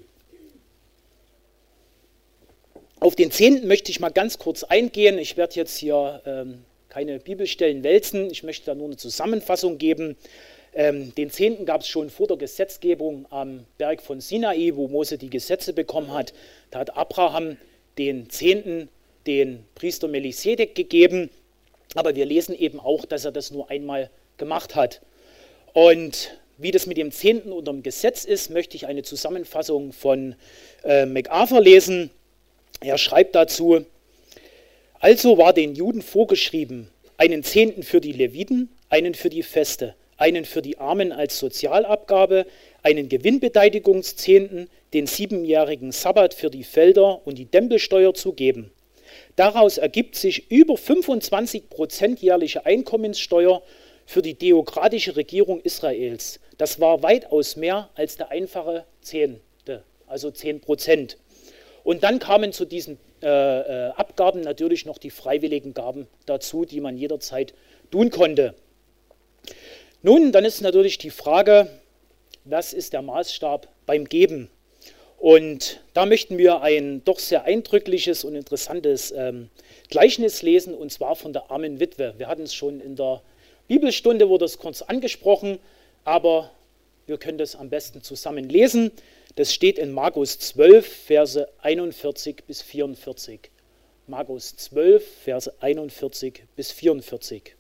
Auf den Zehnten möchte ich mal ganz kurz eingehen. Ich werde jetzt hier ähm, keine Bibelstellen wälzen. Ich möchte da nur eine Zusammenfassung geben. Ähm, den Zehnten gab es schon vor der Gesetzgebung am Berg von Sinai, wo Mose die Gesetze bekommen hat. Da hat Abraham den Zehnten den Priester Melchisedek gegeben, aber wir lesen eben auch, dass er das nur einmal gemacht hat. Und wie das mit dem Zehnten unter dem Gesetz ist, möchte ich eine Zusammenfassung von äh, MacArthur lesen. Er schreibt dazu, also war den Juden vorgeschrieben, einen Zehnten für die Leviten, einen für die Feste, einen für die Armen als Sozialabgabe, einen Gewinnbeteiligungszehnten, den siebenjährigen Sabbat für die Felder und die Tempelsteuer zu geben. Daraus ergibt sich über fünfundzwanzig Prozent jährliche Einkommenssteuer für die theokratische Regierung Israels. Das war weitaus mehr als der einfache Zehnte, also zehn Prozent. Und dann kamen zu diesen äh, äh, Abgaben natürlich noch die freiwilligen Gaben dazu, die man jederzeit tun konnte. Nun, dann ist natürlich die Frage, was ist der Maßstab beim Geben? Und da möchten wir ein doch sehr eindrückliches und interessantes ähm, Gleichnis lesen, und zwar von der armen Witwe. Wir hatten es schon in der Bibelstunde, wurde es kurz angesprochen, aber wir können das am besten zusammen lesen. Das steht in Markus zwölf, Verse einundvierzig bis vierundvierzig. Markus zwölf, Verse einundvierzig bis vierundvierzig.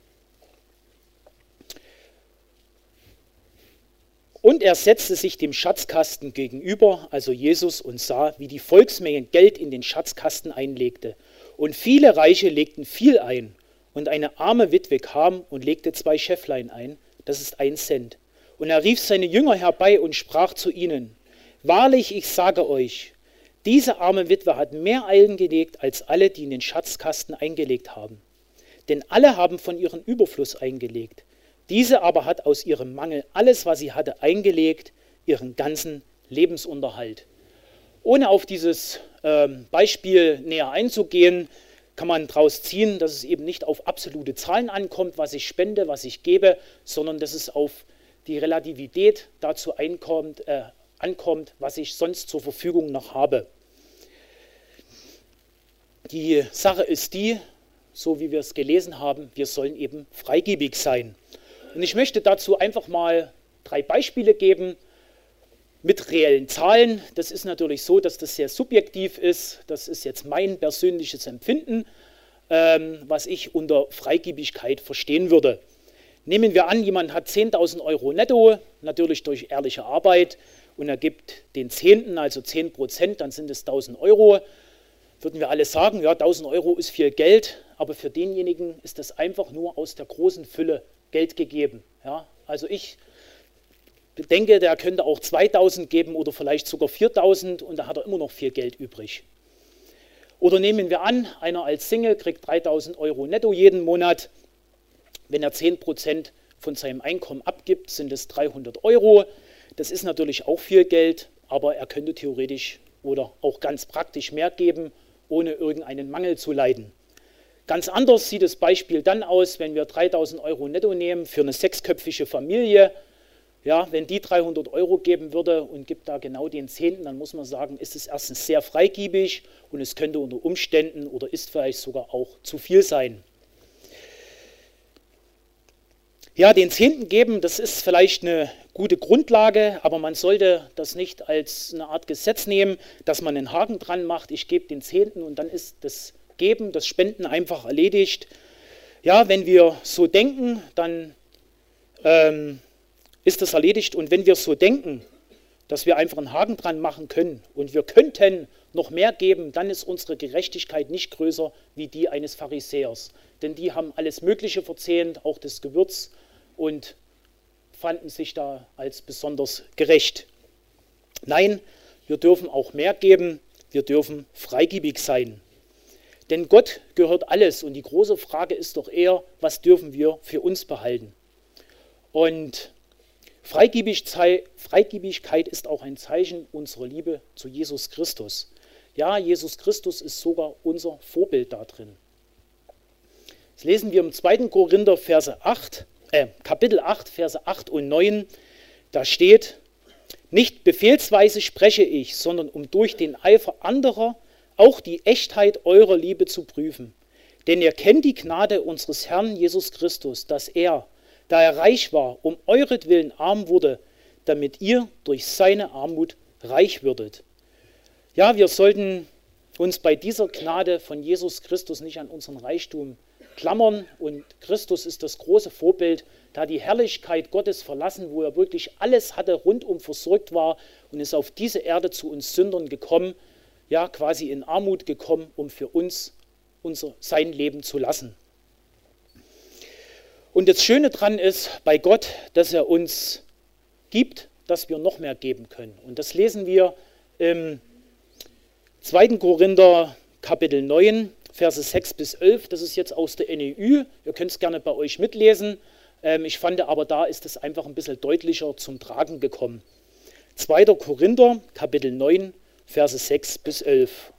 Und er setzte sich dem Schatzkasten gegenüber, also Jesus, und sah, wie die Volksmenge Geld in den Schatzkasten einlegte. Und viele Reiche legten viel ein. Und eine arme Witwe kam und legte zwei Schäflein ein, das ist ein Cent. Und er rief seine Jünger herbei und sprach zu ihnen: Wahrlich, ich sage euch, diese arme Witwe hat mehr eingelegt als alle, die in den Schatzkasten eingelegt haben. Denn alle haben von ihrem Überfluss eingelegt. Diese aber hat aus ihrem Mangel alles, was sie hatte, eingelegt, ihren ganzen Lebensunterhalt. Ohne auf dieses äh, Beispiel näher einzugehen, kann man daraus ziehen, dass es eben nicht auf absolute Zahlen ankommt, was ich spende, was ich gebe, sondern dass es auf die Relativität dazu einkommt, äh, ankommt, was ich sonst zur Verfügung noch habe. Die Sache ist die, so wie wir es gelesen haben, wir sollen eben freigebig sein. Und ich möchte dazu einfach mal drei Beispiele geben mit reellen Zahlen. Das ist natürlich so, dass das sehr subjektiv ist. Das ist jetzt mein persönliches Empfinden, ähm, was ich unter Freigebigkeit verstehen würde. Nehmen wir an, jemand hat zehntausend Euro netto, natürlich durch ehrliche Arbeit, und er gibt den Zehnten, also zehn Prozent, dann sind es tausend Euro. Würden wir alle sagen, ja, tausend Euro ist viel Geld, aber für denjenigen ist das einfach nur aus der großen Fülle Geld gegeben. Ja, also ich denke, der könnte auch zweitausend geben oder vielleicht sogar viertausend, und da hat er immer noch viel Geld übrig. Oder nehmen wir an, einer als Single kriegt dreitausend Euro netto jeden Monat. Wenn er zehn Prozent von seinem Einkommen abgibt, sind es dreihundert Euro. Das ist natürlich auch viel Geld, aber er könnte theoretisch oder auch ganz praktisch mehr geben, ohne irgendeinen Mangel zu leiden. Ganz anders sieht das Beispiel dann aus, wenn wir dreitausend Euro netto nehmen für eine sechsköpfige Familie. Ja, wenn die dreihundert Euro geben würde und gibt da genau den Zehnten, dann muss man sagen, ist es erstens sehr freigebig und es könnte unter Umständen oder ist vielleicht sogar auch zu viel sein. Ja, den Zehnten geben, das ist vielleicht eine gute Grundlage, aber man sollte das nicht als eine Art Gesetz nehmen, dass man einen Haken dran macht, ich gebe den Zehnten und dann ist das Geben, das Spenden einfach erledigt. Ja, wenn wir so denken, dann ähm, ist das erledigt. Und wenn wir so denken, dass wir einfach einen Haken dran machen können und wir könnten noch mehr geben, dann ist unsere Gerechtigkeit nicht größer wie die eines Pharisäers. Denn die haben alles Mögliche verzehrt, auch das Gewürz, und fanden sich da als besonders gerecht. Nein, wir dürfen auch mehr geben, wir dürfen freigebig sein. Denn Gott gehört alles, und die große Frage ist doch eher, was dürfen wir für uns behalten? Und Freigebigkeit ist auch ein Zeichen unserer Liebe zu Jesus Christus. Ja, Jesus Christus ist sogar unser Vorbild da drin. Das lesen wir im zweiten Korinther Verse acht, äh, Kapitel acht, Verse acht und neun. Da steht: Nicht befehlsweise spreche ich, sondern um durch den Eifer anderer auch die Echtheit eurer Liebe zu prüfen. Denn ihr kennt die Gnade unseres Herrn Jesus Christus, dass er, da er reich war, um euretwillen arm wurde, damit ihr durch seine Armut reich würdet. Ja, wir sollten uns bei dieser Gnade von Jesus Christus nicht an unseren Reichtum klammern, und Christus ist das große Vorbild, da die Herrlichkeit Gottes verlassen, wo er wirklich alles hatte, rundum versorgt war, und ist auf diese Erde zu uns Sündern gekommen, ja, quasi in Armut gekommen, um für uns unser, sein Leben zu lassen. Und das Schöne daran ist bei Gott, dass er uns gibt, dass wir noch mehr geben können. Und das lesen wir im zweiten Korinther Kapitel neun, Verse sechs bis elf. Das ist jetzt aus der N E Ü. Ihr könnt es gerne bei euch mitlesen. Ähm, ich fand aber, da ist es einfach ein bisschen deutlicher zum Tragen gekommen. zweiter Korinther, Kapitel neun, Verse sechs bis elf.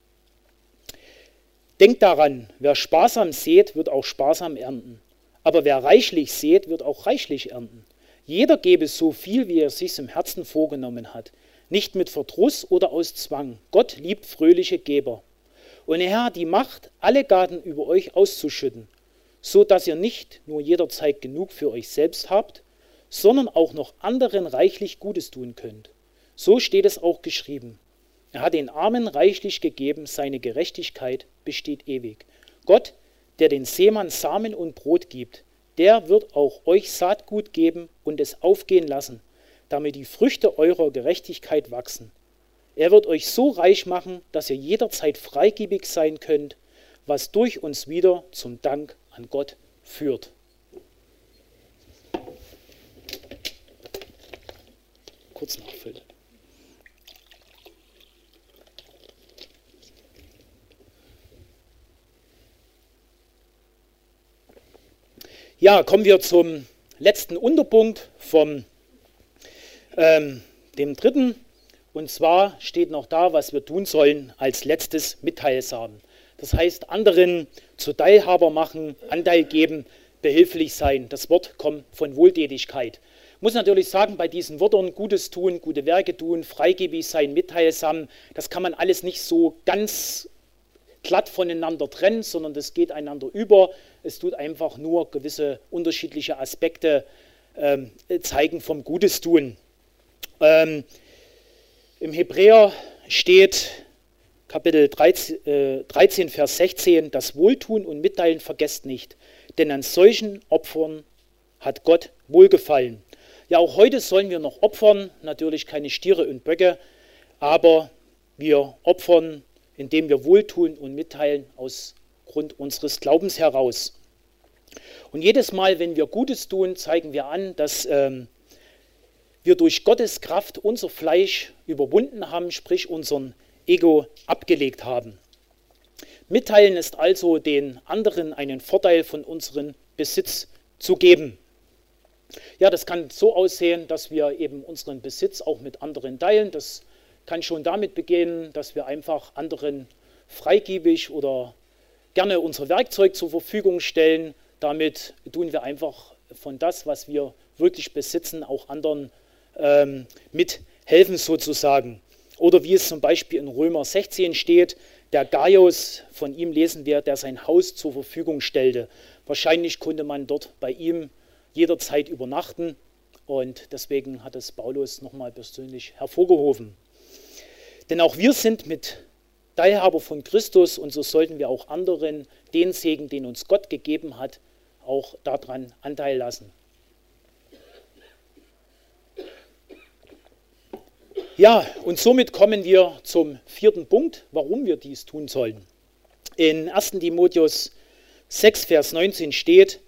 Denkt daran, wer sparsam sät, wird auch sparsam ernten. Aber wer reichlich sät, wird auch reichlich ernten. Jeder gebe so viel, wie er sich im Herzen vorgenommen hat. Nicht mit Verdruss oder aus Zwang. Gott liebt fröhliche Geber. Und der Herr hat die Macht, alle Gaben über euch auszuschütten, so dass ihr nicht nur jederzeit genug für euch selbst habt, sondern auch noch anderen reichlich Gutes tun könnt. So steht es auch geschrieben. Er hat den Armen reichlich gegeben, seine Gerechtigkeit besteht ewig. Gott, der den Seemann Samen und Brot gibt, der wird auch euch Saatgut geben und es aufgehen lassen, damit die Früchte eurer Gerechtigkeit wachsen. Er wird euch so reich machen, dass ihr jederzeit freigebig sein könnt, was durch uns wieder zum Dank an Gott führt. Kurz nachfüllen. Ja, kommen wir zum letzten Unterpunkt vom ähm, dem dritten. Und zwar steht noch da, was wir tun sollen als letztes Mitteilsamen. Das heißt, anderen zu Teilhaber machen, Anteil geben, behilflich sein. Das Wort kommt von Wohltätigkeit. Ich muss natürlich sagen, bei diesen Wörtern Gutes tun, gute Werke tun, freigebig sein, mitteilsam, das kann man alles nicht so ganz glatt voneinander trennen, sondern das geht einander über. Es tut einfach nur gewisse unterschiedliche Aspekte ähm, zeigen vom Gutes tun. Ähm, Im Hebräer steht Kapitel dreizehn, äh, dreizehn, Vers sechzehn, das Wohltun und Mitteilen vergesst nicht, denn an solchen Opfern hat Gott wohlgefallen. Ja, auch heute sollen wir noch opfern, natürlich keine Stiere und Böcke, aber wir opfern, indem wir wohltun und mitteilen aus Grund unseres Glaubens heraus. Und jedes Mal, wenn wir Gutes tun, zeigen wir an, dass ähm, wir durch Gottes Kraft unser Fleisch überwunden haben, sprich unseren Ego abgelegt haben. Mitteilen ist also den anderen einen Vorteil von unserem Besitz zu geben. Ja, das kann so aussehen, dass wir eben unseren Besitz auch mit anderen teilen. Das kann schon damit beginnen, dass wir einfach anderen freigebig oder gerne unser Werkzeug zur Verfügung stellen. Damit tun wir einfach von das, was wir wirklich besitzen, auch anderen ähm, mithelfen sozusagen. Oder wie es zum Beispiel in Römer sechzehn steht, der Gaius, von ihm lesen wir, der sein Haus zur Verfügung stellte. Wahrscheinlich konnte man dort bei ihm jederzeit übernachten und deswegen hat es Paulus nochmal persönlich hervorgehoben. Denn auch wir sind mit Teilhaber von Christus und so sollten wir auch anderen den Segen, den uns Gott gegeben hat, auch daran Anteil lassen. Ja, und somit kommen wir zum vierten Punkt, warum wir dies tun sollen. In erster Timotheus sechs, Vers neunzehn steht,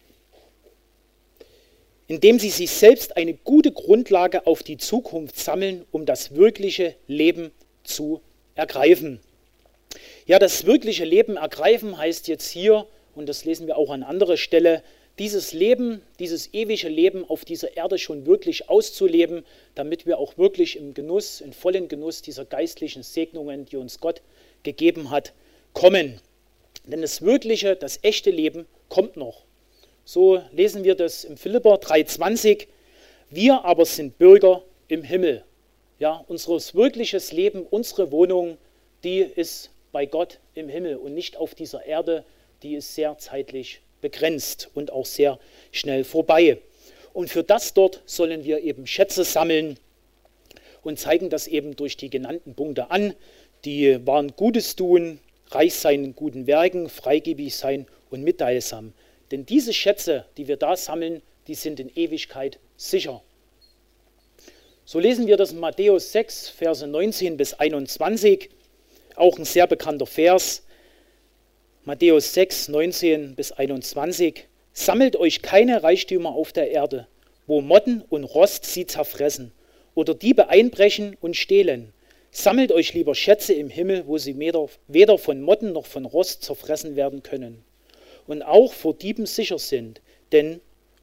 indem sie sich selbst eine gute Grundlage auf die Zukunft sammeln, um das wirkliche Leben zu ergreifen. Ja, das wirkliche Leben ergreifen heißt jetzt hier, und das lesen wir auch an anderer Stelle, dieses Leben, dieses ewige Leben auf dieser Erde schon wirklich auszuleben, damit wir auch wirklich im Genuss, im vollen Genuss dieser geistlichen Segnungen, die uns Gott gegeben hat, kommen. Denn das wirkliche, das echte Leben kommt noch. So lesen wir das im Philipper drei zwanzig. Wir aber sind Bürger im Himmel. Ja, unser wirkliches Leben, unsere Wohnung, die ist bei Gott im Himmel und nicht auf dieser Erde, die ist sehr zeitlich begrenzt und auch sehr schnell vorbei. Und für das dort sollen wir eben Schätze sammeln und zeigen das eben durch die genannten Punkte an. Die waren Gutes tun, reich sein in guten Werken, freigebig sein und mitteilsam. Denn diese Schätze, die wir da sammeln, die sind in Ewigkeit sicher. So lesen wir das in Matthäus sechs, Verse neunzehn bis einundzwanzig, auch ein sehr bekannter Vers. Matthäus sechs, neunzehn bis einundzwanzig. Sammelt euch keine Reichtümer auf der Erde, wo Motten und Rost sie zerfressen oder Diebe einbrechen und stehlen. Sammelt euch lieber Schätze im Himmel, wo sie weder von Motten noch von Rost zerfressen werden können und auch vor Dieben sicher sind. Denn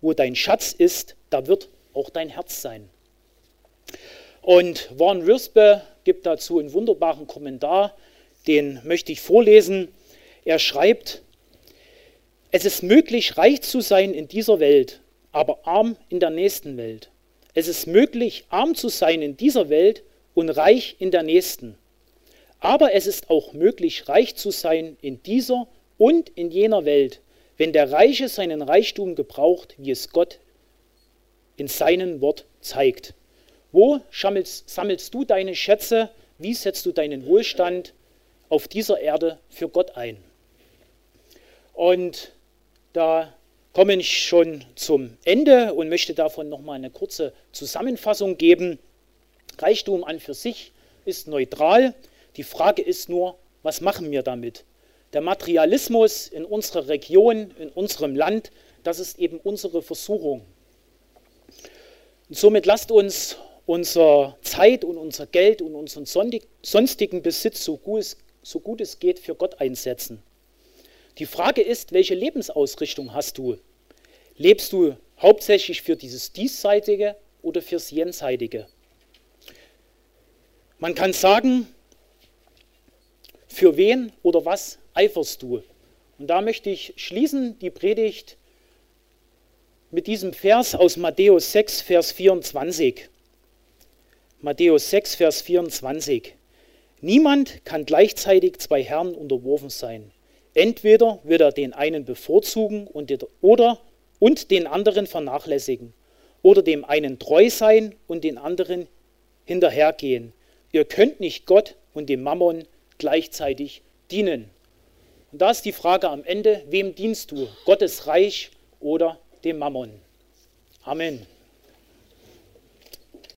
wo dein Schatz ist, da wird auch dein Herz sein. Und Warren Wiersbe gibt dazu einen wunderbaren Kommentar, den möchte ich vorlesen. Er schreibt: Es ist möglich, reich zu sein in dieser Welt, aber arm in der nächsten Welt. Es ist möglich, arm zu sein in dieser Welt und reich in der nächsten. Aber es ist auch möglich, reich zu sein in dieser und in jener Welt, wenn der Reiche seinen Reichtum gebraucht, wie es Gott in seinem Wort zeigt. Wo sammelst, sammelst du deine Schätze? Wie setzt du deinen Wohlstand auf dieser Erde für Gott ein? Und da komme ich schon zum Ende und möchte davon nochmal eine kurze Zusammenfassung geben. Reichtum an für sich ist neutral. Die Frage ist nur, was machen wir damit? Der Materialismus in unserer Region, in unserem Land, das ist eben unsere Versuchung. Und somit lasst uns unsere Zeit und unser Geld und unseren sonstigen Besitz, so gut es, so gut es geht, für Gott einsetzen. Die Frage ist, welche Lebensausrichtung hast du? Lebst du hauptsächlich für dieses Diesseitige oder fürs Jenseitige? Man kann sagen, für wen oder was eiferst du? Und da möchte ich schließen die Predigt mit diesem Vers aus Matthäus sechs, Vers vierundzwanzig. Matthäus sechs, Vers vierundzwanzig. Niemand kann gleichzeitig zwei Herren unterworfen sein. Entweder wird er den einen bevorzugen und, oder, und den anderen vernachlässigen, oder dem einen treu sein und den anderen hinterhergehen. Ihr könnt nicht Gott und dem Mammon gleichzeitig dienen. Und da ist die Frage am Ende, wem dienst du? Gottes Reich oder dem Mammon? Amen.